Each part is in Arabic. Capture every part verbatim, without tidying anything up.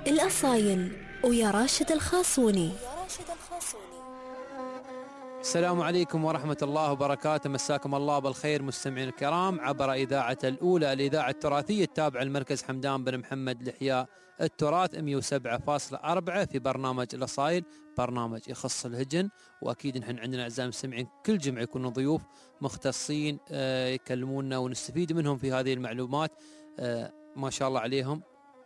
الأصايل ويا راشد الخاصوني. السلام عليكم ورحمة الله وبركاته، مساكم الله بالخير مستمعين الكرام عبر إذاعة الأولى الإذاعة التراثية التابعة لمركز حمدان بن محمد لإحياء التراث مئة وسبعة فاصلة أربعة في برنامج الأصايل، برنامج يخص الهجن. وأكيد نحن عندنا أعزائي المستمعين كل جمعة يكونوا ضيوف مختصين يكلمونا ونستفيد منهم في هذه المعلومات. ما شاء الله عليهم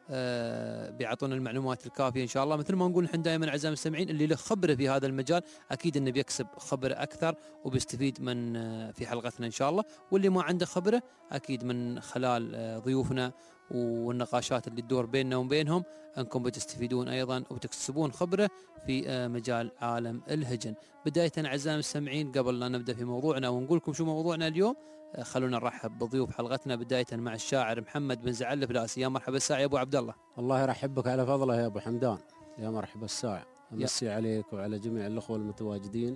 آه بيعطونا المعلومات الكافية إن شاء الله. مثل ما نقول نحن دائما أعزائي المستمعين اللي له خبرة في هذا المجال أكيد أنه بيكسب خبرة أكثر وبيستفيد من آه في حلقتنا إن شاء الله، واللي ما عنده خبرة أكيد من خلال آه ضيوفنا والنقاشات اللي تدور بيننا وبينهم أنكم بتستفيدون أيضا وبتكسبون خبرة في آه مجال عالم الهجن. بداية أعزائي المستمعين قبل لا نبدأ في موضوعنا ونقول لكم شو موضوعنا اليوم، آه خلونا نرحب بضيوف حلقتنا بداية مع الشاعر محمد بن زعل الفلاسي. يا مرحبا الساعة يا أبو عبد الله. الله يرحبك على فضله يا أبو حمدان. يا مرحبا الساعة، أمسي عليك وعلى جميع الأخوة المتواجدين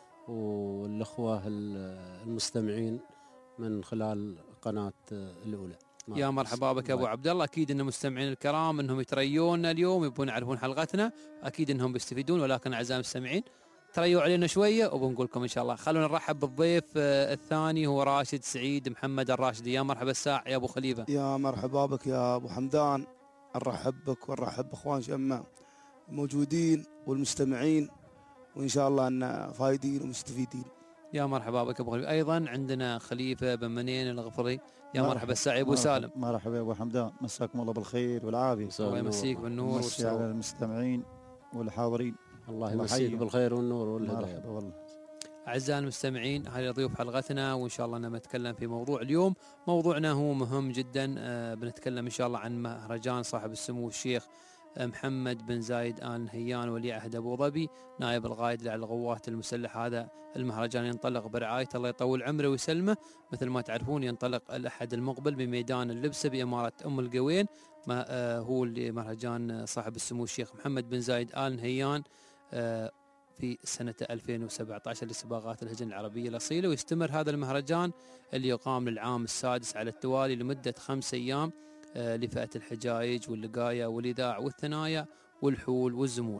والأخوة المستمعين من خلال قناة الأولى. يا مرحبا بك أبو عبد الله. أكيد أن مستمعين الكرام أنهم يتريون اليوم يبون يعرفون حلقتنا، أكيد أنهم بيستفيدون، ولكن أعزائي المستمعين تريوا علينا شوية وبنقول لكم إن شاء الله. خلونا نرحب بالضيف الثاني هو راشد سعيد محمد الراشدي. يا مرحبا الساعة يا أبو خليفة. يا مرحبا بك يا أبو حمدان، نرحب بك ونرحب بإخوان شمة موجودين والمستمعين، وإن شاء الله أن فايدين ومستفيدين. يا مرحبا بك أبو خليفة. أيضا عندنا خليفة بن منين الغفري. يا مرحبا الساعة أبو سالم. مرحبا يا أبو حمدان، مساكم الله بالخير والعافية. الله يمسيك بالنور ومسي على المستمعين والحاضرين. الله يمسيك بالخير والنور والهداية. والله أعزائي المستمعين هذه ضيوف حلقتنا، وإن شاء الله نتكلم في موضوع اليوم. موضوعنا هو مهم جدا، آه بنتكلم إن شاء الله عن مهرجان صاحب السمو الشيخ محمد بن زايد آل نهيان ولي عهد أبو ظبي نائب القائد على القوات المسلحة. هذا المهرجان ينطلق برعاية الله يطول عمره ويسلمه. مثل ما تعرفون ينطلق الأحد المقبل بميدان اللبسة بإمارة أم القوين. ما آه هو اللي مهرجان صاحب السمو الشيخ محمد بن زايد آل نهيان آه في سنة ألفين وسبعة عشر لسباقات الهجن العربية الأصيلة. ويستمر هذا المهرجان اللي يقام للعام السادس على التوالي لمدة خمس أيام آه لفئة الحجايج واللقايا والإذاع والثنايا والحول والزمول.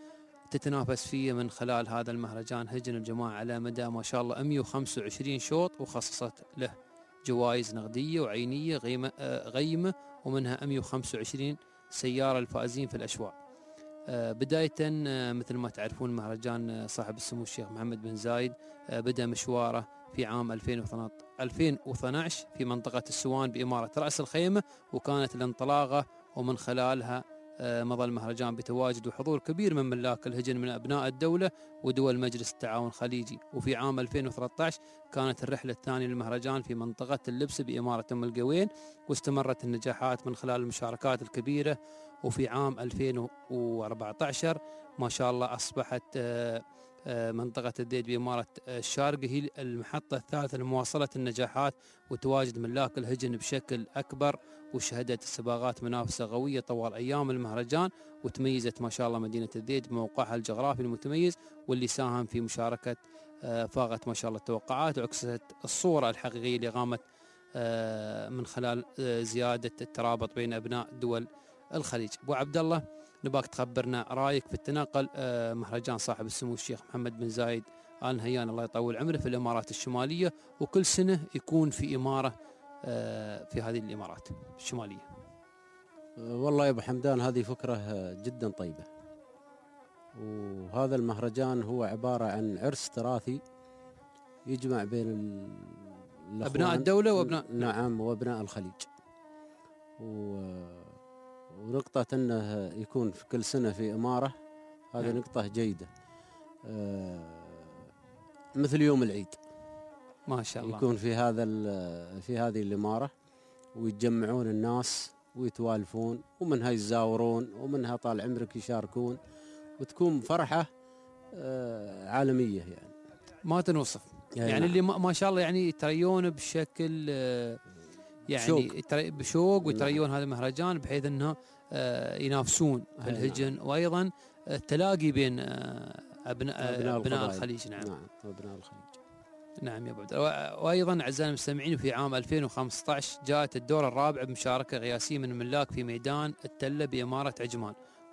تتنافس فيه من خلال هذا المهرجان هجن الجماعة على مدى ما شاء الله مئة وخمسة وعشرين شوط، وخصصت له جوائز نقدية وعينية غيمة, آه غيمة ومنها مئة وخمسة وعشرين سيارة الفائزين في الأشواط. آه بداية آه مثل ما تعرفون مهرجان آه صاحب السمو الشيخ محمد بن زايد آه بدأ مشواره في عام ألفين واثني عشر في منطقة السوان بإمارة رأس الخيمة، وكانت الانطلاقة ومن خلالها آه مضى المهرجان بتواجد وحضور كبير من ملاك الهجن من أبناء الدولة ودول مجلس التعاون الخليجي. وفي عام ألفين وثلاثة عشر كانت الرحلة الثانية للمهرجان في منطقة اللبس بإمارة أم القوين، واستمرت النجاحات من خلال المشاركات الكبيرة. وفي عام ألفين وأربعة عشر ما شاء الله أصبحت آه منطقة الذيد بإمارة الشارقة هي المحطة الثالثة لمواصلة النجاحات وتواجد ملاك الهجن بشكل أكبر. وشهدت السباقات منافسة قوية طوال أيام المهرجان، وتميزت ما شاء الله مدينة الذيد بموقعها الجغرافي المتميز واللي ساهم في مشاركة فاقت ما شاء الله التوقعات، وعكست الصورة الحقيقية اللي قامت من خلال زيادة الترابط بين أبناء دول الخليج. أبو عبد الله نباك تخبرنا رايك في التناقل آه مهرجان صاحب السمو الشيخ محمد بن زايد آل نهيان الله يطول عمره في الإمارات الشمالية، وكل سنة يكون في إمارة آه في هذه الإمارات الشمالية. والله يا أبو حمدان هذه فكرة جدا طيبة، وهذا المهرجان هو عبارة عن عرس تراثي يجمع بين أبناء الدولة وأبناء نعم وأبناء الخليج. و ونقطة أنه يكون في كل سنة في إمارة هذه نعم. نقطة جيدة. آه مثل يوم العيد ما شاء الله يكون في هذا في هذه الإمارة ويتجمعون الناس ويتوالفون، ومنها يتزاورون ومنها طال عمرك يشاركون، وتكون فرحة آه عالمية يعني ما تنوصف. يعني, يعني اللي ما شاء الله يعني يتريون بشكل آه يعني شوق. بشوق ويتريون هذا المهرجان بحيث انه آه ينافسون في الهجن، وايضا التلاقي بين آه ابناء ابناء, أبناء الخليج. نعم نعم ابناء الخليج. نعم يا ابو عبد الله. وايضا اعزائي المستمعين في عام ألفين وخمسة عشر جاءت الدورة الرابعة بمشاركة قياسية من الملاك في ميدان التلة بإمارة عجمان،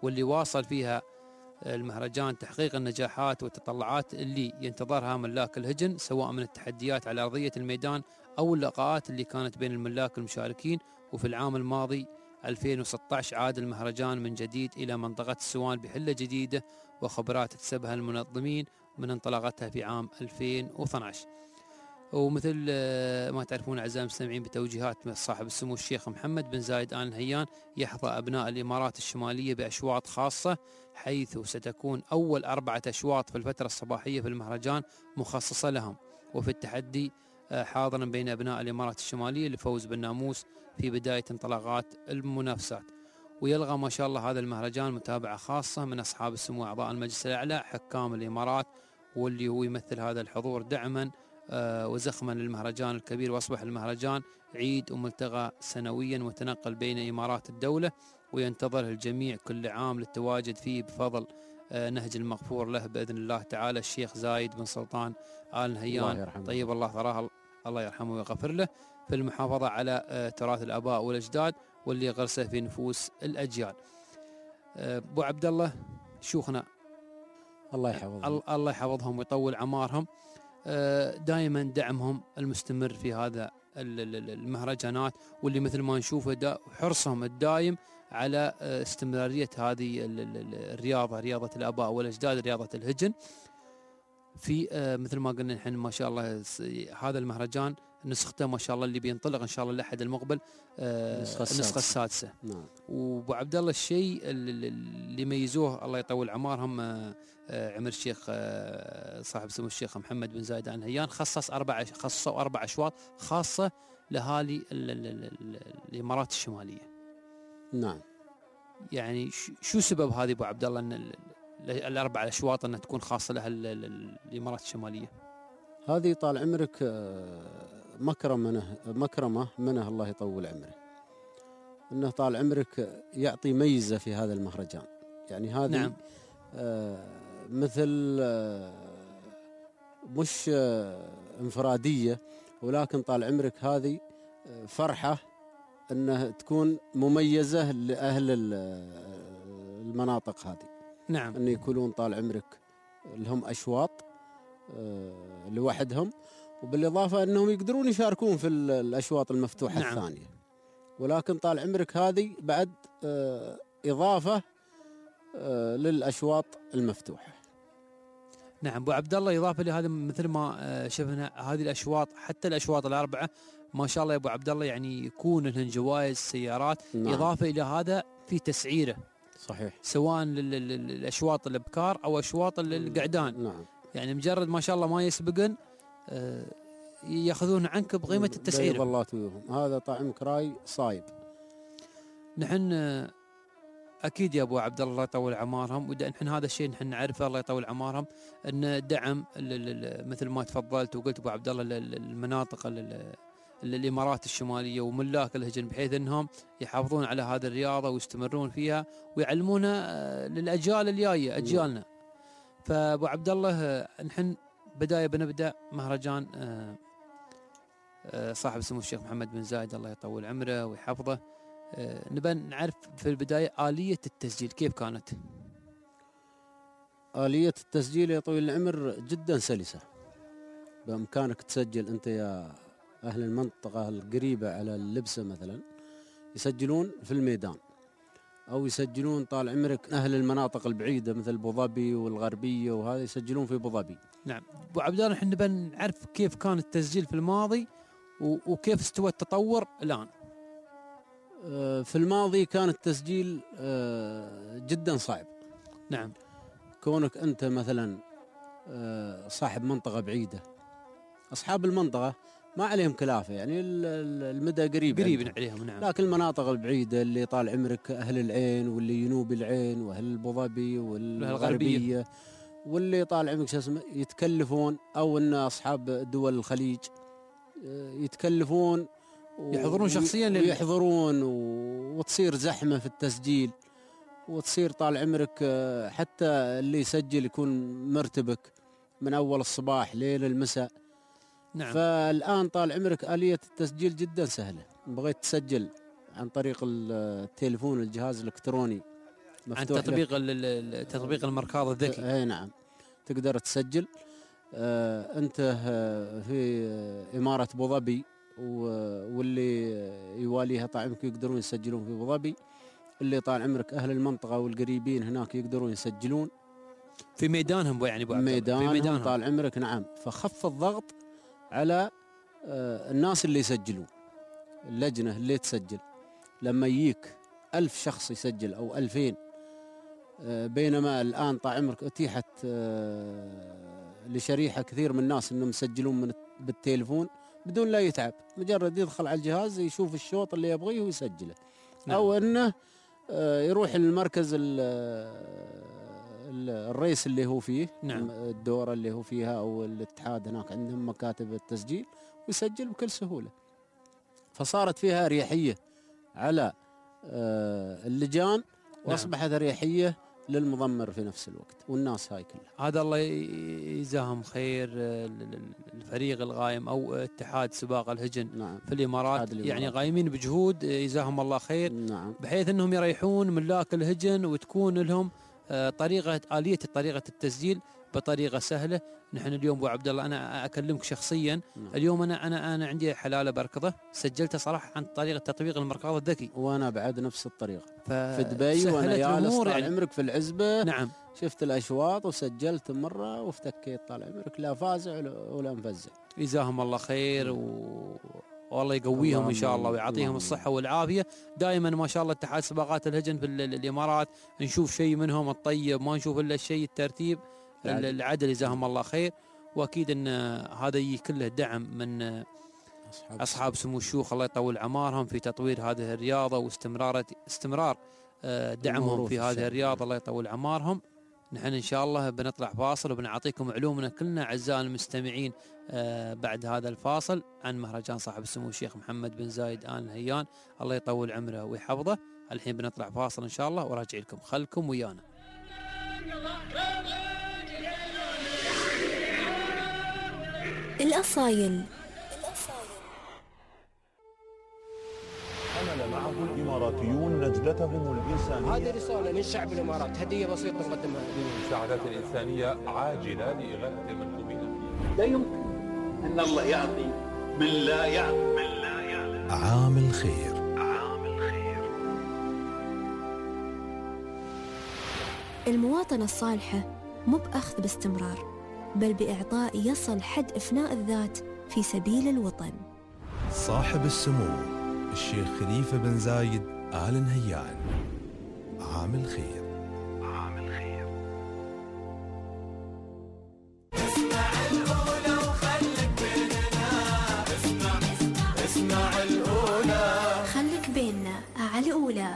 واللي واصل فيها المهرجان تحقيق النجاحات والتطلعات اللي ينتظرها ملاك الهجن، سواء من التحديات على أرضية الميدان أو اللقاءات اللي كانت بين الملاك المشاركين. وفي العام الماضي ألفين وستة عشر عاد المهرجان من جديد إلى منطقة السوان بحلة جديدة وخبرات اكتسبها المنظمين من انطلاقتها في عام ألفين واثني عشر. ومثل ما تعرفون أعزائي المستمعين بتوجيهات من صاحب السمو الشيخ محمد بن زايد آل نهيان، يحظى أبناء الإمارات الشمالية بأشواط خاصة، حيث ستكون أول أربعة أشواط في الفترة الصباحية في المهرجان مخصصة لهم. وفي التحدي حاضرا بين أبناء الإمارات الشمالية لفوز بالناموس في بداية انطلاقات المنافسات. ويلغى ما شاء الله هذا المهرجان متابعة خاصة من أصحاب السمو أعضاء المجلس الأعلى حكام الإمارات، واللي هو يمثل هذا الحضور دعما آه وزخما للمهرجان الكبير. وأصبح المهرجان عيد وملتقى سنويا متنقل بين إمارات الدولة، وينتظره الجميع كل عام للتواجد فيه بفضل آه نهج المغفور له بإذن الله تعالى الشيخ زايد بن سلطان آل نهيان، طيب الله ثراه، الله يرحمه ويغفر له، في المحافظة على آه تراث الآباء والأجداد واللي غرسه في نفوس الأجيال. آه أبو عبد الله شيوخنا الله يحفظهم الله يحفظهم ويطول عمارهم، دائما دعمهم المستمر في هذا المهرجانات، واللي مثل ما نشوفه حرصهم الدائم على استمرارية هذه الرياضة، رياضة الآباء والأجداد، رياضة الهجن. في مثل ما قلنا نحن ما شاء الله هذا المهرجان نسخته ما شاء الله اللي بينطلق ان شاء الله الاحد المقبل النسخه السادسه. نعم. وابو عبد الله الشيء اللي يميزوه الله يطول عمارهم عمر الشيخ صاحب سمو الشيخ محمد بن زايد آل نهيان خصص اربع خصصوا اربع اشواط خاصه لاهالي الامارات الشماليه. نعم. يعني شو سبب هذه ابو عبد الله ان الاربع اشواط انها تكون خاصه لها الامارات الشماليه؟ هذه طال عمرك مكرم منه مكرمه منه الله يطول عمره، انه طال عمرك يعطي ميزه في هذا المهرجان. يعني هذه نعم. آه مثل آه مش آه انفراديه، ولكن طال عمرك هذه آه فرحه انها تكون مميزه لاهل المناطق هذه. نعم. ان يكونون طال عمرك لهم اشواط آه لوحدهم، وبالاضافه انهم يقدرون يشاركون في الاشواط المفتوحه. نعم. الثانيه، ولكن طال عمرك هذه بعد آه اضافه آه للاشواط المفتوحه. نعم ابو عبد الله، اضافه لهذا مثل ما آه شفنا هذه الاشواط، حتى الاشواط الاربعه ما شاء الله يا ابو عبد الله يعني يكون لهم جوائز سيارات. نعم. اضافه الى هذا في تسعيره. صحيح. سواء للاشواط الابكار او اشواط القعدان. نعم. يعني مجرد ما شاء الله ما يسبقن آه ياخذون عنك بقيمه التسعيره. والله تويهم هذا طعمك راي صايب. نحن آه اكيد يا ابو عبد الله الله يطول عمارهم، ونحن هذا الشيء نحن نعرفه الله يطول عمارهم، ان دعم مثل ما تفضلت وقلت ابو عبد الله المناطق الامارات الشماليه وملاك الهجن، بحيث انهم يحافظون على هذه الرياضه ويستمرون فيها ويعلمونها للاجيال الجايه اجيالنا. فابو عبد الله نحن بدايه بنبدا مهرجان صاحب سمو الشيخ محمد بن زايد الله يطول عمره ويحفظه. نبى نعرف في البدايه اليه التسجيل كيف كانت؟ اليه التسجيل يا طويل العمر جدا سلسه، بامكانك تسجل انت يا أهل المنطقة القريبة على اللبسة مثلا يسجلون في الميدان، أو يسجلون طال عمرك أهل المناطق البعيدة مثل أبو ظبي والغربية وهذا يسجلون في أبو ظبي. نعم أبو عبد الله، نحن نبى نعرف كيف كان التسجيل في الماضي وكيف استوى التطور الآن. في الماضي كان التسجيل جدا صعب. نعم. كونك أنت مثلا صاحب منطقة بعيدة، أصحاب المنطقة ما عليهم كلافة، يعني المدى قريب قريب عليهم. نعم. لكن المناطق البعيدة اللي طال عمرك أهل العين واللي ينوب العين وأهل أبو ظبي والغربية واللي طال عمرك شو اسمه يتكلفون، أو أن أصحاب دول الخليج يتكلفون يحضرون شخصيا يحضرون وتصير زحمة في التسجيل، وتصير طال عمرك حتى اللي يسجل يكون مرتبك من أول الصباح ليل المساء. نعم. فالآن طال عمرك آلية التسجيل جدا سهلة. بغيت تسجل عن طريق التليفون الجهاز الإلكتروني عن تطبيق تطبيق المركاض الذكي. اي نعم، تقدر تسجل. آه انت في اماره ابو ظبي واللي يواليها طال عمرك يقدرون يسجلون في ابو ظبي، اللي طال عمرك اهل المنطقه والقريبين هناك يقدرون يسجلون في ميدانهم، يعني ابو عبد الله ميدانهم في ميدانهم طال عمرك. نعم، فخف الضغط على آه الناس اللي يسجلون، اللجنه اللي تسجل. لما يجيك ألف شخص يسجل أو ألفين، بينما الآن طال عمرك أتيحت لشريحة كثير من الناس أنهم يسجلون من بالتليفون بدون لا يتعب، مجرد يدخل على الجهاز يشوف الشوط اللي يبغيه ويسجله. نعم. أو أنه يروح للمركز الرئيس اللي هو فيه. نعم. الدورة اللي هو فيها أو الاتحاد، هناك عندهم مكاتب التسجيل، ويسجل بكل سهولة. فصارت فيها أريحية على اللجان، واصبحت نعم. اريحيه للمضمر في نفس الوقت والناس هاي كلها. هذا الله يجزاهم خير الفريق القائم او اتحاد سباق الهجن. نعم. في الامارات، يعني قايمين بجهود يجزاهم الله خير. نعم. بحيث انهم يريحون ملاك الهجن وتكون لهم طريقه اليه طريقه التسجيل بطريقه سهله. نحن اليوم ابو عبد الله انا اكلمك شخصيا. نعم. اليوم انا انا انا عندي حلاله بركضه سجلتها صراحه عن طريقه تطبيق المركاض الذكي، وانا بعد نفس الطريقه في دبي وانا جالس طال يعني عمرك في العزبه. نعم. شفت الاشواط وسجلت مره وافتكيت طال عمرك، لا فازع ولا مفزع. جزاهم الله خير و... والله يقويهم ان شاء الله ويعطيهم الصحه والعافيه. دائما ما شاء الله اتحاد سباقات الهجن في الامارات نشوف شيء منهم الطيب، ما نشوف الا الشيء الترتيب العدل. جزاهم الله خير. واكيد ان هذا كله دعم من أصحاب, اصحاب سمو الشيوخ الله يطول عمارهم في تطوير هذه الرياضه واستمرار استمرار دعمهم في هذه الرياضه الله يطول عمارهم. نحن ان شاء الله بنطلع فاصل وبنعطيكم علومنا كلنا اعزائنا المستمعين بعد هذا الفاصل عن مهرجان صاحب السمو الشيخ محمد بن زايد آل نهيان الله يطول عمره ويحفظه. الحين بنطلع فاصل ان شاء الله وراجع لكم، خلكم ويانا. الأصايل. حمل معه الإماراتيون نجدتهم الإنسانية. هذه رسالة من شعب الإمارات، هدية بسيطة نقدمها. المساعدات الإنسانية عاجلة لإغاثة المنكوبين. لا يمكن أن الله يعطي من لا يعلم من لا يعلم. عام الخير. عام الخير. المواطنة الصالحة مو بأخذ باستمرار، بل بإعطاء يصل حد إفناء الذات في سبيل الوطن. صاحب السمو الشيخ خليفة بن زايد آل نهيان، عام الخير. عام الخير. اسمع الأولى وخليك بيننا، اسمع اسمع الأولى خليك بيننا على الأولى.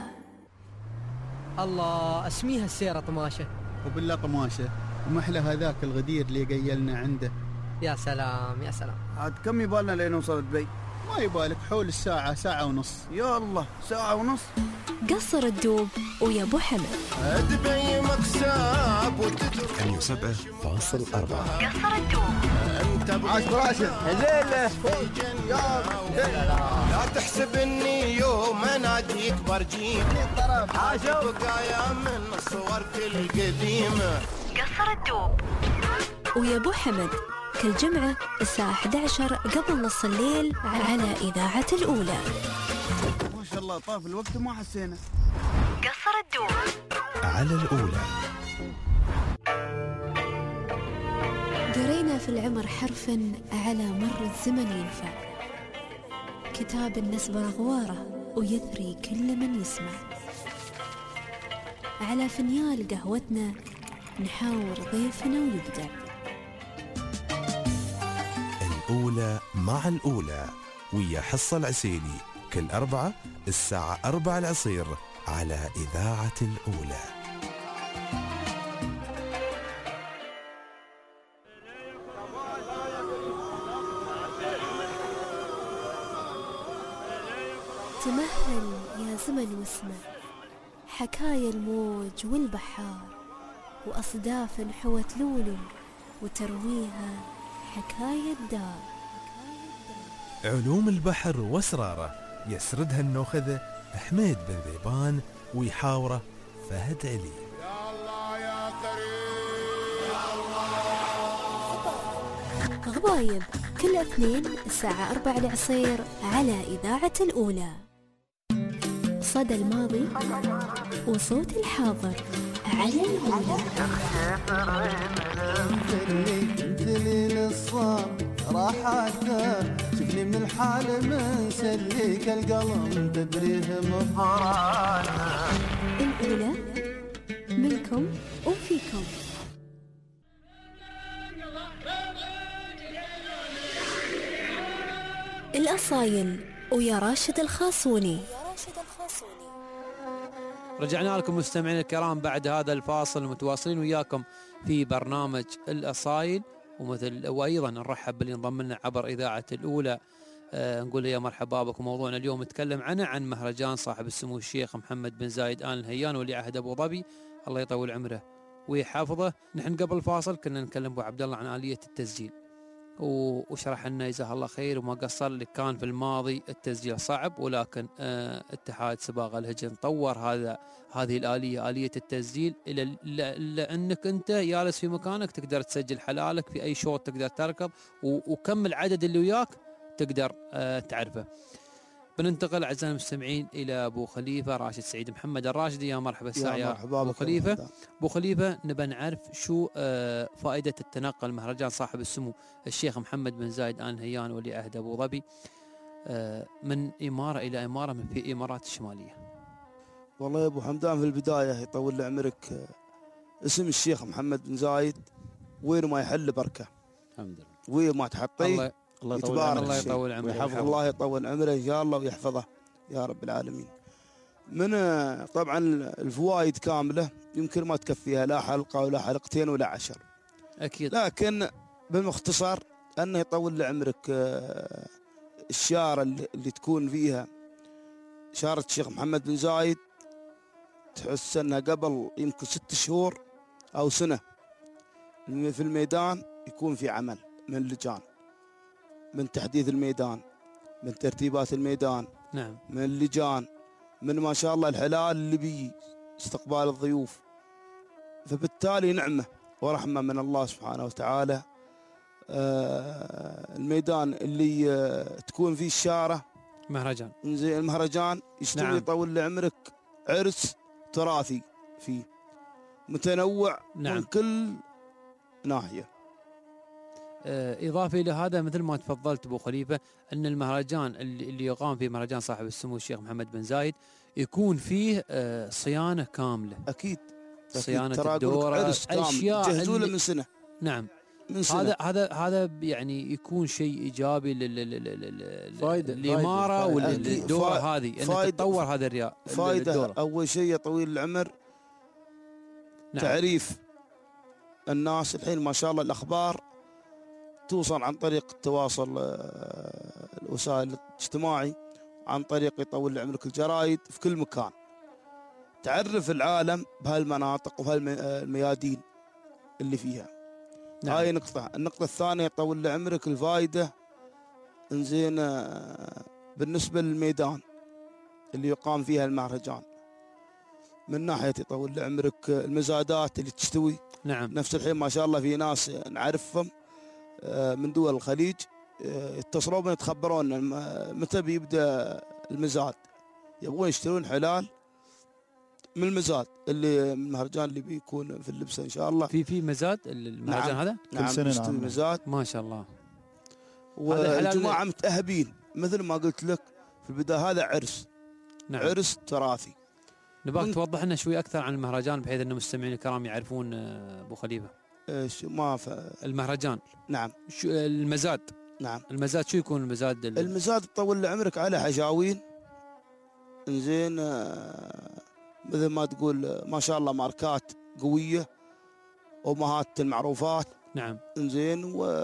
الله، اسميها السيرة طماشة. وبالله طماشة ومحلى هذاك الغدير اللي قيلنا عنده. يا سلام يا سلام. عاد كم يبالنا لين نوصل دبي؟ ما يبالك حول الساعة، ساعة ونص. يا الله، ساعة ونص. قصر الدوب ويا ابو حمد. دبي مكساب وتترك ثمانية وسبعين فاصل أربعة. قصر الدوب. انت عاش براشد. الليلة يا لا تحسب اني يوم اناديك برجيم حاجة بقايا من صورك القديمة. قصر الدوب ويا ابو حمد كل جمعة الساعة أحد عشر قبل نص الليل على إذاعة الأولى. ما شاء الله طاف الوقت وما حسينا. قصر الدوب على الأولى. قرينا في العمر حرفا على مر الزمن ينفع، كتاب النسبة غواره ويثري كل من يسمع. على فنيال قهوتنا نحاور ضيفنا ويبدع. الأولى مع الأولى ويا حصة العسيلي كل أربعة الساعة أربعة العصير على إذاعة الأولى. تمهل يا زمن واسمع حكايا الموج والبحار، وأصداف حوت لولو وترويها حكاية الدار. علوم البحر واسراره يسردها النوخذة حميد بن ذيبان ويحاوره فهد علي. يا الله يا كريم يا الله. غضايب كل اثنين الساعة أربعة العصير على إذاعة الأولى. صدى الماضي وصوت الحاضر على الأولى. مثلي للصام راحته شفني من الحال مسليك القلم تبريه مفرانه. الأولى منكم وفيكم. الأصايل ويا راشد الخاصوني. رجعنا لكم مستمعين الكرام بعد هذا الفاصل، متواصلين وياكم في برنامج الأصايل، ومثل وأيضا نرحب باللي انضم لنا عبر إذاعة الأولى. آه نقول يا مرحبا بكم. موضوعنا اليوم نتكلم عنه عن مهرجان صاحب السمو الشيخ محمد بن زايد آل نهيان ولي عهد أبو ظبي، الله يطول عمره ويحافظه. نحن قبل الفاصل كنا نتكلم أبو عبد الله عن آلية التسجيل، وشرح لنا جزاه الله خير وما قصر. اللي كان في الماضي التسجيل صعب، ولكن آه اتحاد سباق الهجن طور هذا هذه الآلية، آلية التسجيل، إلى لأنك أنت جالس في مكانك تقدر تسجل حلالك في أي شوط تقدر تركض، وكم العدد اللي وياك تقدر آه تعرفه. بننتقل أعزائنا المستمعين إلى أبو خليفة راشد سعيد محمد الراشدي. يا مرحبا الساعة يا أبو خليفة. أبو خليفة نبى نعرف شو آه فائدة التنقل مهرجان صاحب السمو الشيخ محمد بن زايد آل نهيان ولي عهد أبو ظبي آه من إمارة إلى إمارة من في الإمارات الشمالية. والله يا أبو حمدان، في البداية يطول لي عمرك، اسم الشيخ محمد بن زايد وين ما يحل بركة، الحمد لله، وين ما تحطيه الله يطول يتبارك. الله يطول عمره ويحفظه، الله يطول عمره إن شاء الله ويحفظه يا رب العالمين. من طبعا الفوائد كاملة يمكن ما تكفيها لا حلقة ولا حلقتين ولا عشر أكيد، لكن بالمختصر أنه يطول لعمرك الشارة اللي تكون فيها شارة الشيخ محمد بن زايد، تحس أنها قبل يمكن ست شهور أو سنة في الميدان يكون في عمل من اللجان، من تحديث الميدان، من ترتيبات الميدان، نعم، من اللجان، من ما شاء الله الحلال اللي بي استقبال الضيوف. فبالتالي نعمة ورحمة من الله سبحانه وتعالى. آه الميدان اللي آه تكون فيه الشارة مهرجان، زي المهرجان يستوي، نعم، يطول لعمرك عرس تراثي فيه متنوع، نعم، من كل ناحية. إضافة إلى هذا مثل ما تفضلت أبو خليفة أن المهرجان اللي يقام فيه مهرجان صاحب السمو الشيخ محمد بن زايد يكون فيه صيانة كاملة. أكيد، صيانة الدورة، أشياء جهزوا له من سنة، نعم، من سنة. هذا هذا هذا يعني يكون شيء إيجابي للإمارة وللدورة هذه أن تتطور هذا الرياء. فائدة أول شيء يا طويل العمر، نعم، تعريف الناس. الحين ما شاء الله الأخبار توصل عن طريق التواصل الوسائل الاجتماعي، عن طريق يطول عمرك الجرائد في كل مكان، تعرف العالم بهالمناطق وبهالميادين اللي فيها. نعم. هاي نقطة. النقطة الثانية يطول عمرك الفائدة انزين بالنسبة للميدان اللي يقام فيها المهرجان، من ناحية يطول عمرك المزادات اللي تستوي، نعم، نفس الحين ما شاء الله في ناس نعرفهم من دول الخليج يتصلوا بنا يتخبرون متى بيبدأ المزاد، يبغون يشترون حلال من المزاد اللي من المهرجان اللي بيكون في اللبسة إن شاء الله. في في مزاد المهرجان، نعم، هذا نعم، كل سنة نعم. مزاد ما شاء الله. والجماعة متأهبين مثل ما قلت لك في البداية، هذا عرس، نعم، عرس تراثي. نبغاك توضح لنا شوي أكثر عن المهرجان بحيث أن المستمعين الكرام يعرفون أبو خليفة. ايش ما ف... المهرجان، نعم، شو المزاد؟ نعم، المزاد شو يكون المزاد؟ ال... المزاد تطول عمرك على حجاوين، انزين آه مثل ما تقول ما شاء الله ماركات قوية ومهات المعروفات، نعم، انزين و...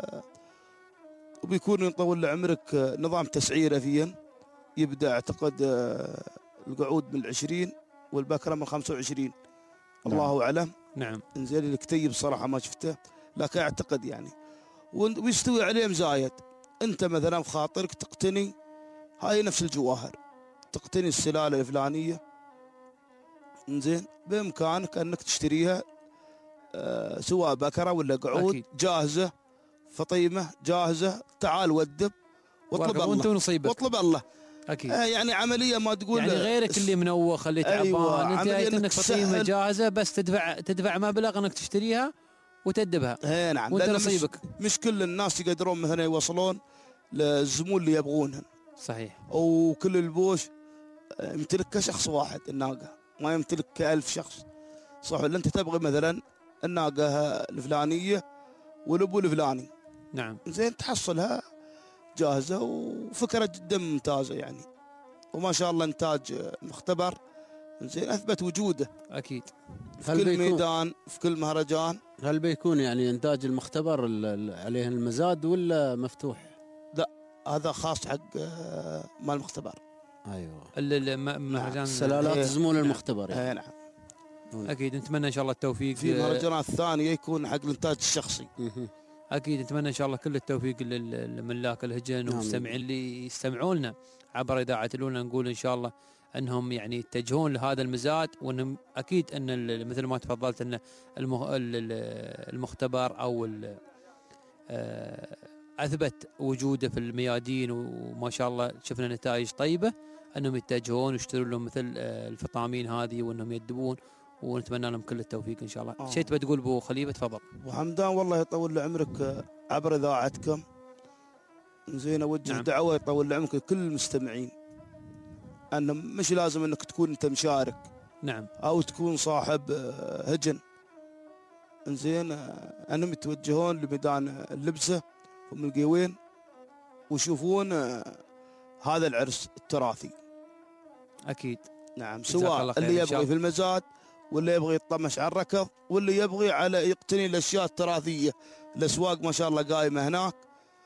وبيكون يطول عمرك نظام تسعيره فيا، يبدأ اعتقد آه القعود من العشرين والبكرة من خمسة وعشرين، نعم، الله أعلم، نعم، انزين الكتيب صراحة ما شفته لكن اعتقد يعني، ويستوي عليه مزايد. انت مثلا بخاطرك تقتني هاي نفس الجواهر، تقتني السلالة الفلانية زين بامكانك انك تشتريها آه سواء بكره ولا قعود أكيد. جاهزه، فطيمه جاهزه، تعال ودب واطلب الله وانت ونصيبك واطلب الله اكيد. آه يعني عمليه ما تقول يعني غيرك اللي منوخ اللي تعبان. أيوة انت جايت انك فطيمه جاهزه بس تدفع تدفع مبلغ انك تشتريها وتدبها. اي نعم. وانت نصيبك. مش, مش كل الناس يقدرون مثلا يوصلون للزمون اللي يبغونهن. صحيح. وكل البوش يمتلكها شخص واحد الناقه، ما يمتلكها ألف شخص. صح ولا انت تبغي مثلا الناقه الفلانيه والابو الفلاني. نعم. زين تحصلها جاهزه وفكره جدا ممتازه يعني، وما شاء الله انتاج مختبر زين اثبت وجوده اكيد في كل ميدان في كل مهرجان. هل بيكون يعني انتاج المختبر عليه المزاد ولا مفتوح؟ لا هذا خاص حق مال المختبر. ايوه المهرجان سلالات زمون المختبر يعني. يعني. نعم. اكيد نتمنى ان شاء الله التوفيق. في مهرجانات ثانيه يكون حق الانتاج الشخصي. اكيد نتمنى ان شاء الله كل التوفيق للملاك الهجن والمستمعين اللي يستمعون لنا عبر اذاعه الاولى. نقول ان شاء الله انهم يعني يتجهون لهذا المزاد، وانهم اكيد ان مثل ما تفضلت ان المختبر او اثبت وجوده في الميادين وما شاء الله شفنا نتائج طيبه، انهم يتجهون ويشترون لهم مثل الفطامين هذه وانهم يدبون، ونتمنى لهم كل التوفيق ان شاء الله. آه. شيء تبي تقول ابو خليفه؟ تفضل. ابو حمدان والله يطول عمرك عبر اذاعتكم. زين اوجه نعم. دعوه يطول عمرك لكل المستمعين، انه مش لازم انك تكون انت مشارك. نعم. او تكون صاحب هجن. زين انهم يتوجهون لميدان اللبسه ام القيوين ويشوفون هذا العرس التراثي. اكيد. نعم. سواء اللي يبغي في المزاد ولا يبغي يطمش على الركض ولا يبغي على يقتني الاشياء التراثيه. الاسواق ما شاء الله قائمه هناك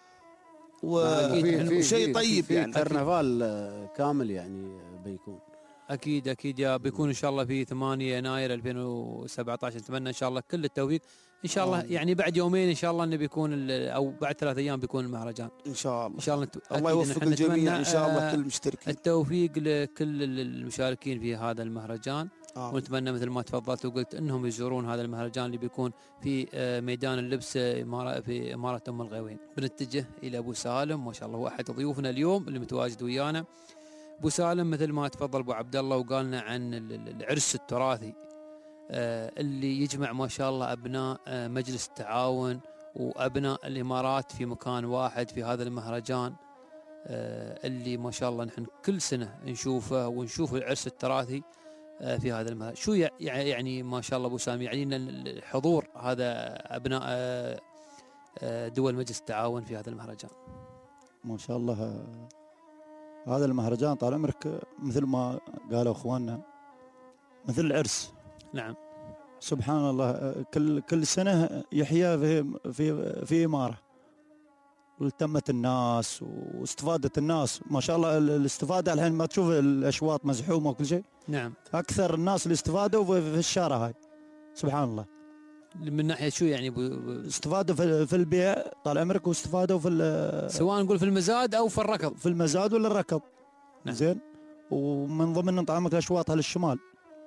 وشيء طيب في يعني. كرنفال كامل يعني بيكون. اكيد اكيد يا بيكون ان شاء الله في ثمانية يناير ألفين وسبعة عشر. نتمنى ان شاء الله كل التوفيق ان شاء الله. يعني بعد يومين ان شاء الله انه بيكون او بعد ثلاث ايام بيكون المهرجان ان شاء الله. ان شاء الله الله يوفق الجميع ان شاء الله كل المشتركين. التوفيق لكل المشاركين في هذا المهرجان. آه. ونتمنى مثل ما تفضلت وقلت انهم يزورون هذا المهرجان اللي بيكون في ميدان اللبس في اماره ام الغيوين. بنتجه الى ابو سالم ما شاء الله، هو احد ضيوفنا اليوم اللي متواجد ويانا. ابو سالم مثل ما تفضل ابو عبد الله وقالنا عن العرس التراثي اللي يجمع ما شاء الله ابناء مجلس التعاون وابناء الامارات في مكان واحد في هذا المهرجان اللي ما شاء الله نحن كل سنه نشوفه ونشوف العرس التراثي في هذا المهرجان. شو يعني ما شاء الله ابو سالم يعني لنا الحضور هذا ابناء دول مجلس التعاون في هذا المهرجان؟ ما شاء الله هذا المهرجان طال عمرك مثل ما قالوا اخواننا مثل العرس. نعم. سبحان الله كل كل سنه يحيا في في في اماره والتمت الناس واستفادت الناس ما شاء الله. الاستفاده الحين ما تشوف الاشواط مزحومه وكل شيء. نعم. اكثر الناس اللي استفادوا في الشارع هاي سبحان الله. من ناحيه شو يعني بو... استفادوا في, في البيع طال عمرك واستفادوا في سواء نقول في المزاد او في الركض. في المزاد ولا الركض. نعم. زين. ومن ضمن طال عمرك الاشواط هل الشمال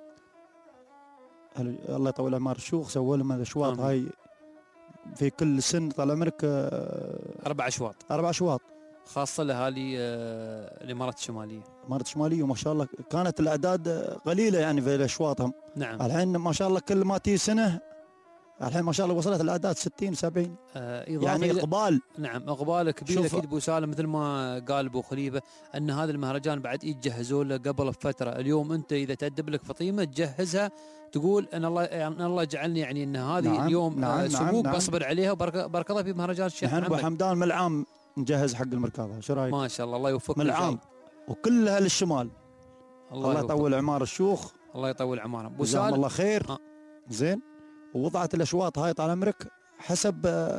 هل... الله يطول اعمار الشيوخ سووا لهم الاشواط هاي في كل سن طال عمرك اربع اشواط اربع اشواط خاصه لاهالي الامارات الشماليه. الامارات الشماليه وما شاء الله كانت الاعداد قليله يعني في اشواطهم. نعم. الحين ما شاء الله كل ما تي سنه الحين ما شاء الله وصلت الاعداد ستين سبعين. آه يعني اقبال. نعم اقبال كبير اكيد ابو سالم مثل ما قال ابو خليفه ان هذا المهرجان بعد يتجهزوا له قبل بفتره. اليوم انت اذا تدب لك فطيمه تجهزها تقول ان الله يعني الله جعلني يعني ان هذه نعم اليوم نعم سموك نعم بصبر عليها وبارك الله في مهرجان الشيخ محمد. ابو حمدان من العام نجهز حق المركبه شو رايك؟ ما شاء الله الله يوفقك من العام وكلها للشمال. الله, الله يطول اعمار الشيوخ. الله يطول اعمارهم. ابو سالم الله خير. آه. زين. ووضعت الاشواط هاي طال عمرك حسب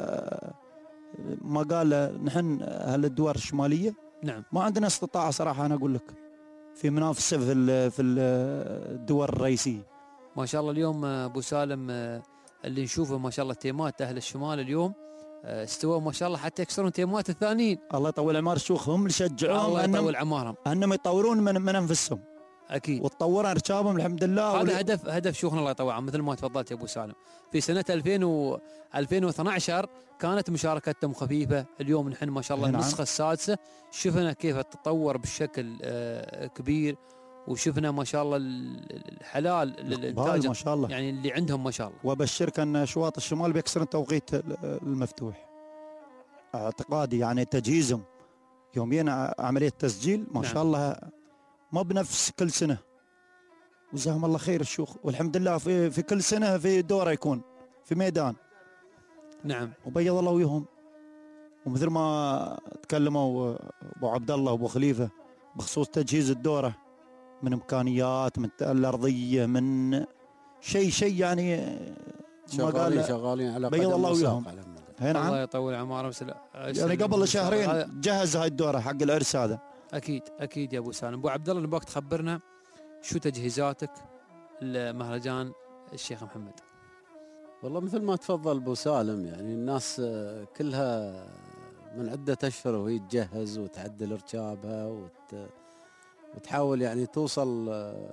ما قال نحن اهل الدوار الشماليه. نعم. ما عندنا استطاعه صراحه انا اقول لك في منافسه في في الدول الرئيسيه. ما شاء الله اليوم ابو سالم اللي نشوفه ما شاء الله تيمات اهل الشمال اليوم استووا ما شاء الله حتى يكسرون تيمات الثانيين. الله يطول اعمار الشيوخ هم اللي شجعوهم الله يطول اعمارهم انهم يطورون من, من انفسهم. اكيد وتطورنا ركابهم الحمد لله. هذا ول... هدف هدف شيوخنا الله يطول عمرهم، مثل ما تفضلت يا ابو سالم. في سنه ألفين و ألفين واثناشر كانت مشاركتهم خفيفه، اليوم نحن ما شاء الله نعم. النسخه السادسه شفنا كيف تطور بشكل آه كبير، وشفنا ما شاء الله الحلال الإقبال ما شاء الله يعني اللي عندهم ما شاء الله. وابشرك ان شواط الشمال بيكسرن التوقيت المفتوح اعتقادي، يعني تجهيزهم يوميا عمليه تسجيل ما نعم. شاء الله ما بنفس كل سنه، وجزاهم الله خير الشيوخ، والحمد لله في في كل سنه في دوره يكون في ميدان. نعم. وبيض الله وياهم. ومثل ما تكلموا ابو عبد الله وابو خليفه بخصوص تجهيز الدوره من امكانيات، من الارضيه، من شيء شيء يعني شغالين شغالين على بيض الله وياهم. نعم. الله يطول عمارهم. يعني قبل شهرين جهز هاي الدوره حق العرس هذا. اكيد اكيد يا ابو سالم. ابو عبد الله نبغاك تخبرنا شو تجهيزاتك لمهرجان الشيخ محمد. والله مثل ما تفضل ابو سالم، يعني الناس كلها من عده اشهر وهي تجهز وتعدل ركابها وت... وتحاول يعني توصل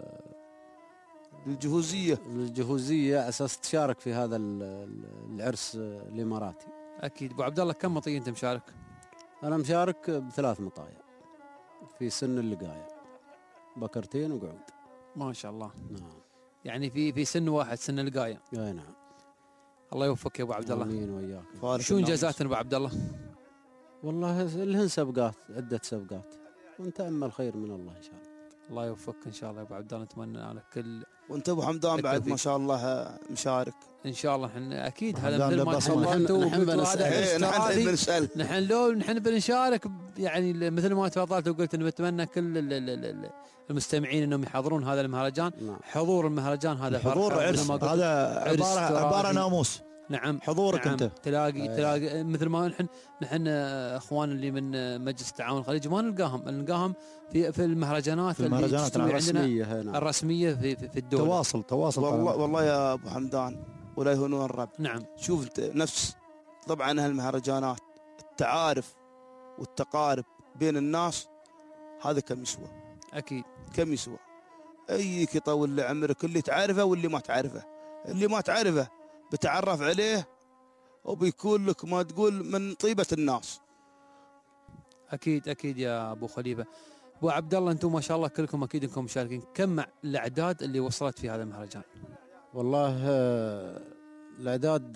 للجهوزيه للجهوزيه على اساس تشارك في هذا العرس الاماراتي. اكيد. ابو عبد الله كم مطيه انت مشارك؟ انا مشارك بثلاث مطايا في سن اللقايه، بكرتين وقعود. ما شاء الله. نعم. يعني في في سن واحد، سن اللقايه. اي نعم. الله يوفقك يا ابو عبد الله. امين وياك. شو انجازاتنا ابو عبد الله؟ والله لهن سبقات، عده سبقات، ونتامل خير من الله ان شاء الله. الله يوفقك ان شاء الله يا ابو عبد الله، نتمنى على كل. وانت ابو حمدان بعد ما شاء الله مشارك ان شاء الله. احنا اكيد هذا مثل ما تفضلتوا نحن بنسال نحن لو نحن بنشارك، يعني مثل ما تفضلت وقلت ان بتمنى كل المستمعين انهم يحضرون هذا المهرجان. نعم. حضور المهرجان هذا حضور عرس، هذا عباره عباره ناموس. نعم. حضورك نعم. انت تلاقي أيه. تلاقي مثل ما نحن نحن اخوان اللي من مجلس التعاون الخليجي ما نلقاهم نلقاهم في في المهرجانات في المهرجانات الرسميه هنا الرسميه في في الدوله. تواصل تواصل والله والله يا ابو حمدان ولا يهونون الرب. نعم. شوف انت نفس طبعا هالمهرجانات التعارف والتقارب بين الناس هذا كم يسوى. اكيد كم يسوى. ايك يطول لعمرك اللي تعرفه واللي ما تعرفه. اللي ما تعرفه بتعرف عليه وبيكون لك ما تقول من طيبة الناس. أكيد أكيد يا أبو خليفة. أبو عبد الله أنتم ما شاء الله كلكم أكيد أنكم مشاركين، كم الأعداد اللي وصلت في هذا المهرجان؟ والله الأعداد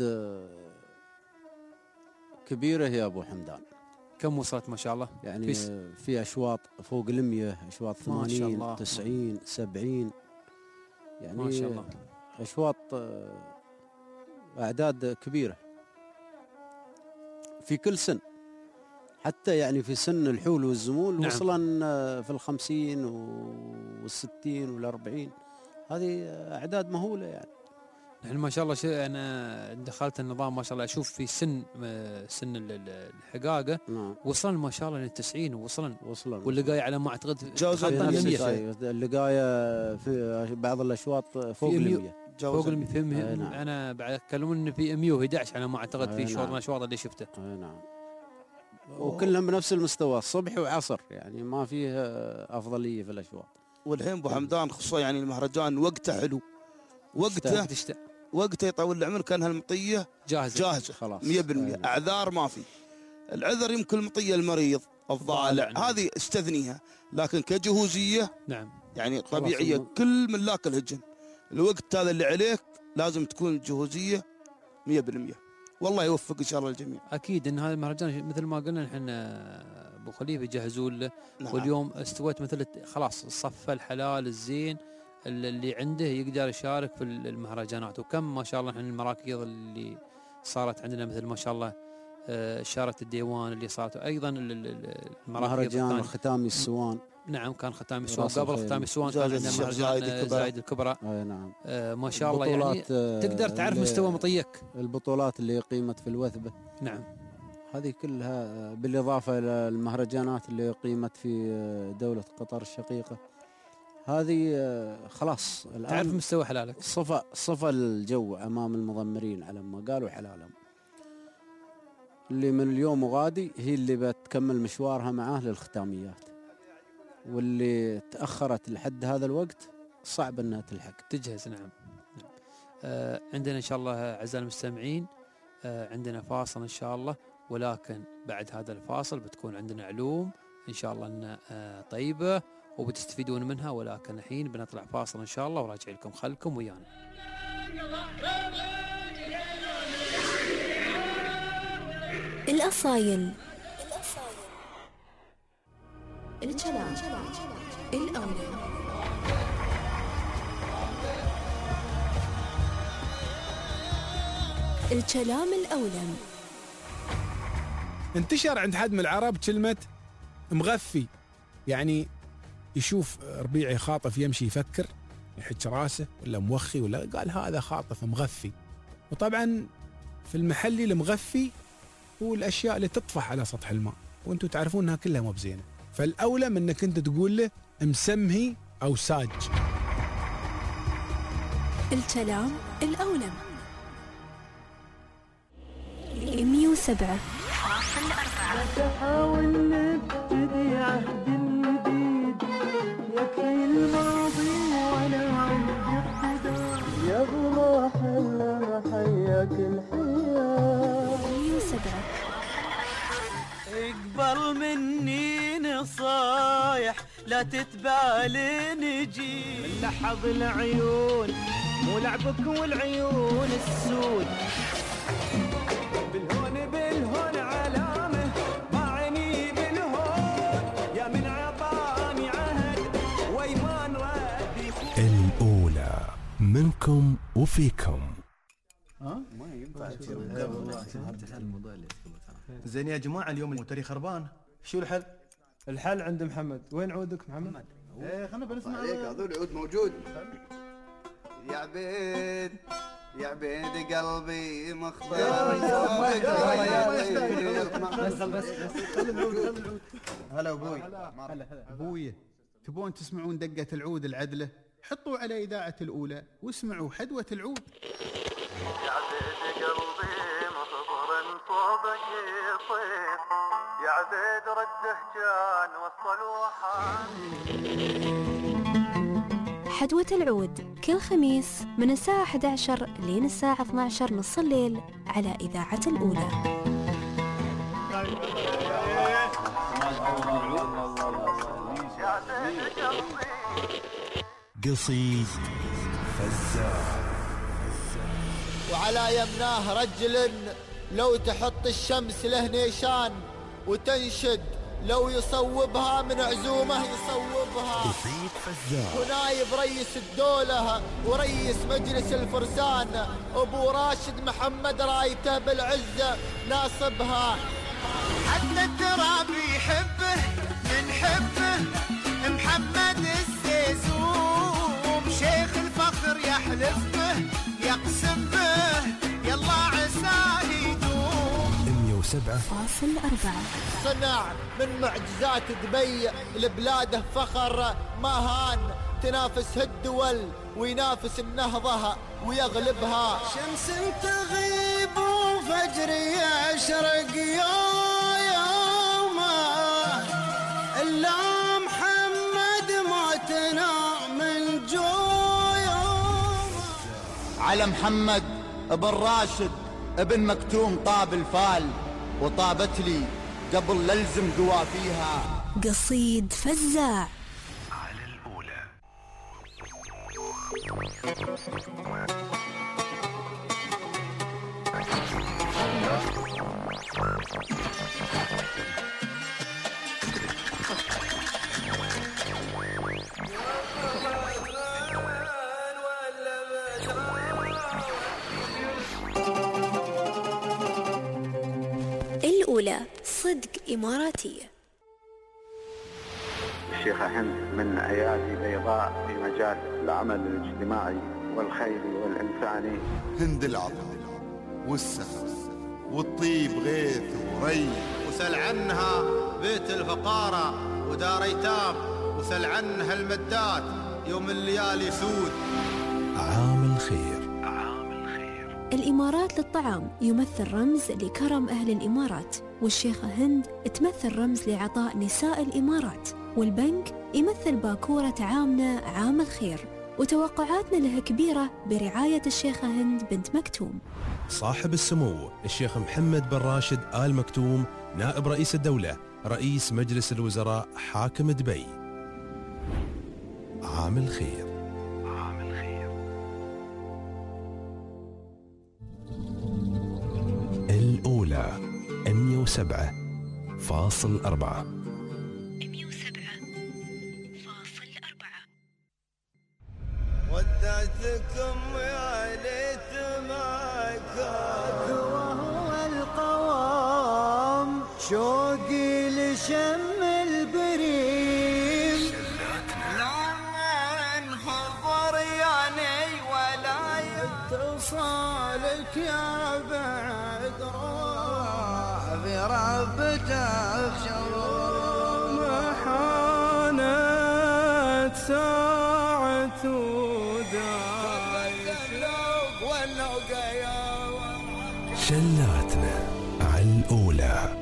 كبيرة يا أبو حمدان. كم وصلت ما شاء الله؟ يعني في, في أشواط فوق المية، أشواط ثمانين تسعين سبعين، يعني ما شاء الله أشواط أعداد كبيرة في كل سن، حتى يعني في سن الحول والزمول. نعم. وصلا في الخمسين والستين والأربعين، هذه أعداد مهولة يعني. نحن ما شاء الله شيء أنا دخلت النظام ما شاء الله أشوف في سن سن الحقاقة. نعم. وصلنا ما شاء الله للتسعين وصلنا وصلنا واللقاية على ما أعتقد جاوز المية. اللقاية في بعض الأشواط فوق المية. فوق المية. في نعم. أنا بعد كلموني في مية وأحد عشر على ما أعتقد في شوط من الأشواط اللي شفته. أي نعم. وكلهم بنفس المستوى، صبح وعصر، يعني ما فيه أفضلية في الأشواط. والحين أبو حمدان خصوصا يعني المهرجان وقته حلو، وقته تشتاق. وقته يطول العمر، كان هالمطية جاهزة جاهزة خلاص مية بالمية. أعذار ما في. العذر يمكن المطية المريض الضالع هذه استثنيها، لكن كجهوزية نعم يعني طبيعية كل ملاك الهجن الوقت هذا اللي عليك لازم تكون جهوزية مية بالمية. والله يوفق إن شاء الله الجميع. أكيد إن هذا المهرجان مثل ما قلنا نحن أبو خليفة يجهزون له. نعم. واليوم استوت مثل خلاص الصف الحلال الزين اللي عنده يقدر يشارك في المهرجانات. وكم ما شاء الله نحن المراكز اللي صارت عندنا مثل ما شاء الله إشارة الديوان اللي صارت، أيضا المهرجان ختامي السوان. نعم كان ختامي السوان، قبل ختامي السوان كان عندنا مهرجان زايد الكبرى. اي نعم. آه ما شاء الله يعني تقدر تعرف مستوى مطيك. البطولات اللي قيمت في الوثبة. نعم. هذه كلها بالإضافة إلى المهرجانات اللي قيمت في دولة قطر الشقيقة. هذه خلاص الآن تعرف مستوى حلالك. صفى صفى الجو أمام المضمرين على ما قالوا حلالهم. اللي من اليوم وغادي هي اللي بتكمل مشوارها معاه للختاميات. واللي تأخرت لحد هذا الوقت صعب أنها تلحق تجهز. نعم, نعم. آه عندنا إن شاء الله أعزائي المستمعين آه عندنا فاصل إن شاء الله، ولكن بعد هذا الفاصل بتكون عندنا علوم إن شاء الله أنها آه طيبة وبتستفيدون منها، ولكن الحين بنطلع فاصل إن شاء الله وراجع لكم، خلكم ويانا. الأصايل، الكلام الأولى، الكلام الأولى. انتشر عند حد من العرب كلمة مغفي، يعني يشوف ربيعي خاطف يمشي يفكر يحك راسه ولا موخي ولا، قال هذا خاطف مغفي. وطبعا في المحلي المغفي هو الأشياء اللي تطفح على سطح الماء، وانتم تعرفون انها كلها مو بزينة، فالأولى من انك انت تقول له مسمهي أو ساج. الكلام الأولى مية وسبعة. تحاول نبتدي عهد جديد، يكفي الماضي وانا عندي ابتداء، يلا حلنا حياك الحياة. مية وسبعة. اقبل مني نصايح لا تتبالي نجي، لحظ العيون مو لعبك والعيون السود، بالهون بالهون علامه معني بالهون، يا من عطاني عهد ويمان ردي. الأولى منكم وفيكم. ها؟ ما ينفع زين يا جماعة، اليوم التاريخ خربان، شو الحل؟ الحل عند محمد. وين عودك محمد؟ ايه خلنا بنسمع عليك، هذول عود موجود. يا عبيد يا عبيد قلبي مخبر. بس بس هلا ابوي. ابوي تبون تسمعون دقة العود العدلة؟ حطوا على إذاعة الأولى واسمعوا حدوة العود. يا عبيد قلبي مخبر صوبك يصيح، يا عبيد رده كان وصل وحان. حدوة العود كل خميس من الساعة إحدى عشر لين الساعة اثني عشر نص الليل على إذاعة الأولى. قصيد فزاع. وعلى يمناه رجل لو تحط الشمس له نيشان، وتنشد لو يصوبها من عزومه يصوبها. قصيد فزاع. ونايب رئيس الدولة ورئيس مجلس الفرسان أبو راشد محمد رايته بالعزة ناصبها. حتى التراب يحبه من حبه محمد السيسوم، شيخ الفخر يحلف به يقسم به يلا عساه يدوم. مية وسبعة فاصل أربعة. صنع من معجزات دبي لبلاده فخر ما هان، تنافس الدول وينافس النهضة ويغلبها. شمس تغيب وفجر يشرق يا يومه، إلا محمد موتنا من جوع. على محمد ابن راشد ابن مكتوم طاب الفال، وطابت لي قبل للزم قوافيها. قصيد فزاع على الأولى. الأولى صدق إماراتية. الشيخة هند من أيادي بيضاء في مجال العمل الاجتماعي والخيري والإنساني. هند العطر والسخر والطيب غيث وري، وسل عنها بيت الفقارة ودار ايتام، وسل عنها المدات يوم الليالي سود. عام الخير. الإمارات للطعام يمثل رمز لكرم أهل الإمارات، والشيخة هند تمثل رمز لعطاء نساء الإمارات. والبنك يمثل باكورة عامنا عام الخير، وتوقعاتنا له كبيرة برعاية الشيخة هند بنت مكتوم. صاحب السمو الشيخ محمد بن راشد آل مكتوم نائب رئيس الدولة رئيس مجلس الوزراء حاكم دبي. عام الخير. عام الخير. الأولى مئة وسبعة فاصل أربعة. مئة وسبعة فاصل أربعة. ودعتكم يا ليت ما كان وهو القوام شوقي لشم البريم لما انحضر يعني ولا يتصالك يا بعد راب ربته بشوق محانت ساعة شلاتنا على الأولى.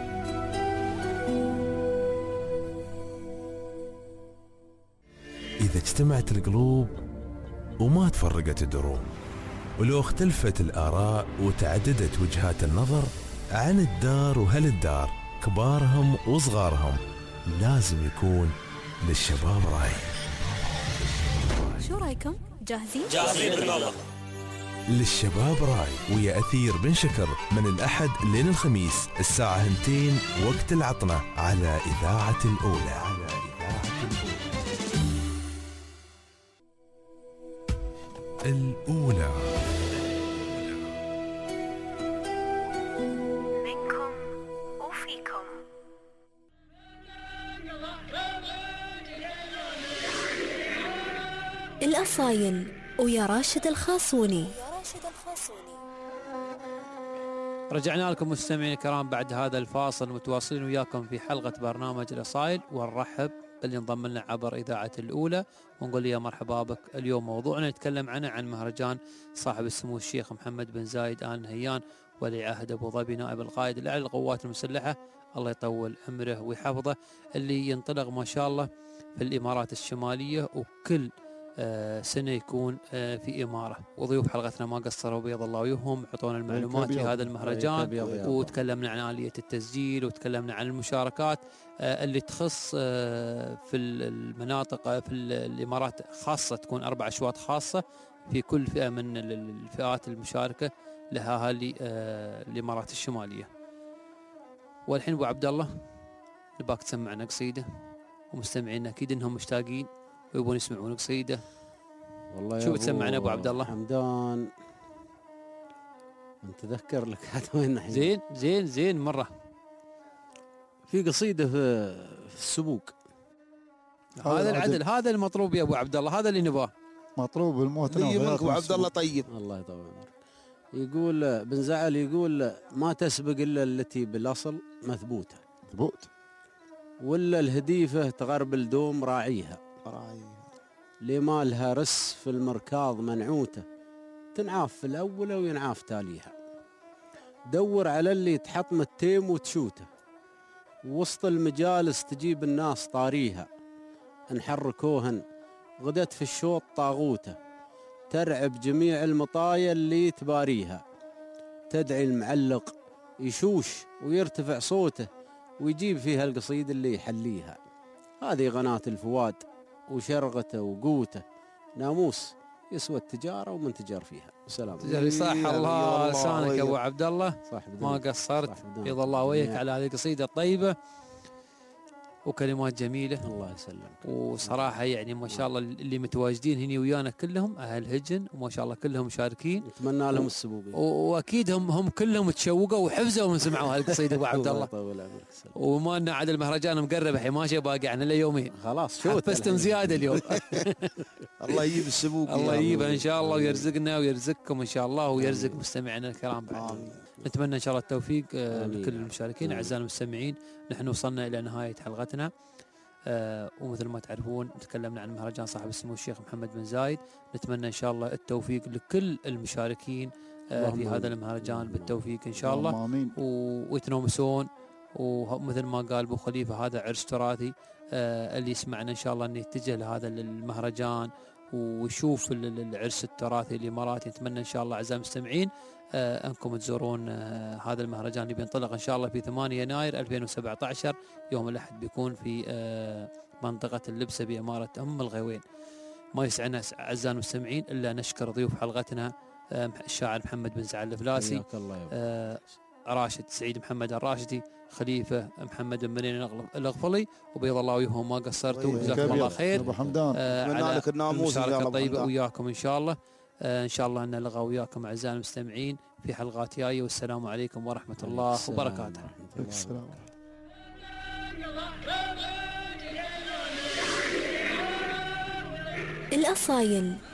إذا اجتمعت القلوب وما تفرقت الدروب، ولو اختلفت الآراء وتعددت وجهات النظر عن الدار وهل الدار كبارهم وصغارهم، لازم يكون للشباب راي. شو رايكم؟ جاهزين؟ جاهزين بالله. للشباب راي ويا أثير بن شكر من الأحد لين الخميس الساعة اثنتين وقت العطنة على إذاعة الأولى. على إذاعة الأولى. الأولى منكم وفيكم. الأصايل ويا راشد الخاصوني. رجعنا لكم مستمعين الكرام بعد هذا الفاصل، متواصلين وياكم في حلقة برنامج الأصايل، ونرحب باللي انضم لنا عبر إذاعة الأولى ونقول يا مرحبا بك. اليوم موضوعنا نتكلم عنه عن مهرجان صاحب السمو الشيخ محمد بن زايد آل نهيان ولي عهد أبو ظبي نائب القائد الأعلى للقوات المسلحة، الله يطول عمره ويحفظه، اللي ينطلق ما شاء الله في الإمارات الشمالية، وكل آه سنة يكون آه في إمارة. وضيوف حلقتنا ما قصروا بيض الله وجههم، عطونا المعلومات في هذا المهرجان، وتكلمنا عن آلية التسجيل، وتكلمنا عن المشاركات آه اللي تخص آه في المناطق في الإمارات خاصة، تكون أربع أشواط خاصة في كل فئة من الفئات المشاركة لها أهالي آه الإمارات الشمالية. والحين أبو عبد الله نباك تسمعنا قصيدة، ومستمعينا أكيد إنهم مشتاقين ويبون يسمعون قصيدة. والله شو بتسمعنا ابو عبد الله؟ حمدان نتذكر لك هذا وين الحين. زين زين زين مره. في قصيده في, في السبوق. هذا العدل، هذا المطلوب يا ابو عبد الله، هذا اللي نباه. مطلوب الموت منك ابو عبد الله. طيب الله يطول عمرك. يقول بن زعل، يقول ما تسبق الا التي بالاصل مثبوته مثبوت، ولا الهديفه تغربل دوم راعيها راعيها لما لها رس في المركاض منعوته، تنعاف في الأولى وينعاف تاليها. دور على اللي تحطم التيم وتشوته، وسط المجالس تجيب الناس طاريها، انحركوهن غدت في الشوط طاغوته، ترعب جميع المطايا اللي تباريها، تدعي المعلق يشوش ويرتفع صوته، ويجيب فيها القصيد اللي يحليها. هذه غناة الفواد وشرغته وقوته، ناموس يسوى التجارة ومن تجار فيها. سلام. تجاري صح الله لسانك ابو عبد الله، ما قصرت، يض الله وجهك على هذه القصيدة الطيبة وكلمات جميلة. الله يسلمك. وصراحة يعني ما شاء الله اللي متواجدين هني ويانا كلهم أهل هجن، وما شاء الله كلهم مشاركين. نتمنى لهم السبوق، وأكيد هم هم كلهم تشوقوا وحفزوا من سمعوا هالقصيدة أبو عبد الله. وما لنا عاد المهرجان مقرب الحين ماشي، باقي عنا له يومين خلاص. شو حفزتم زيادة اليوم. الله يجيب السبوق، الله يجيبها إن شاء الله، ويرزقنا ويرزقكم إن شاء الله، ويرزق مستمعينا الكرام بعد. نتمنى إن شاء الله التوفيق لكل المشاركين. أعزائنا المستمعين، نحن وصلنا إلى نهاية حلقتنا، آه ومثل ما تعرفون تكلمنا عن مهرجان صاحب السمو الشيخ محمد بن زايد. نتمنى إن شاء الله التوفيق لكل المشاركين آه في هذا المهرجان، بالتوفيق إن شاء الله، ويتنومسون ومثل ما قال ابو خليفه هذا عرس تراثي. آه اللي يسمعنا ان شاء الله انه يتجه لهذا المهرجان ويشوف العرس التراثي الاماراتي. نتمنى ان شاء الله اعزائي المستمعين آه انكم تزورون آه هذا المهرجان اللي بينطلق ان شاء الله في ثمانية يناير ألفين وسبعة عشر يوم الاحد، بيكون في آه منطقه اللبسه باماره ام الغيوين. ما يسعنا اعزائي المستمعين الا نشكر ضيوف حلقتنا آه الشاعر محمد بن زعل الفلاسي، آه راشد سعيد محمد الراشدي، خليفه محمد بن منين الأغفلي، وبيض الله وجههم ما قصرتوا. جزاكم الله خير ابو حمدان. آه على المشاركه الطيبه وياكم ان شاء الله. آه ان شاء الله ان نلقى وياكم اعزائي المستمعين في حلقات جايه، والسلام عليكم ورحمه الله وبركاته. السلام. الأصايل